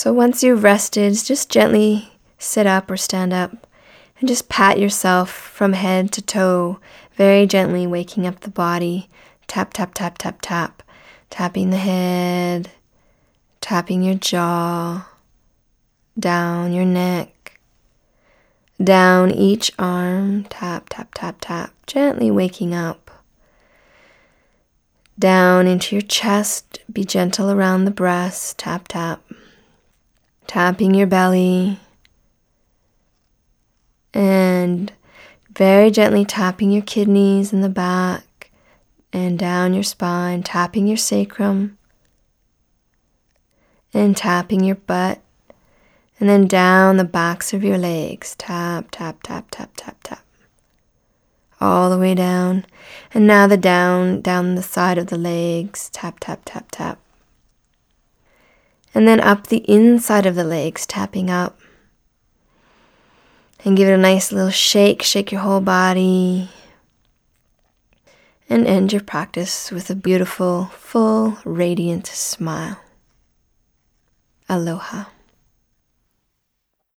So once you've rested, just gently sit up or stand up and just pat yourself from head to toe, very gently waking up the body. Tap, tap, tap, tap, tap. Tapping the head, tapping your jaw, down your neck, down each arm. Tap, tap, tap, tap. Gently waking up. Down into your chest. Be gentle around the breast. Tap, tap. Tapping your belly. And very gently tapping your kidneys in the back and down your spine, tapping your sacrum and tapping your butt, and then down the backs of your legs. Tap, tap, tap, tap, tap, tap. All the way down. And now the down the side of the legs. Tap, tap, tap, tap. And then up the inside of the legs, tapping up. And give it a nice little shake. Shake your whole body. And end your practice with a beautiful, full, radiant smile. Aloha.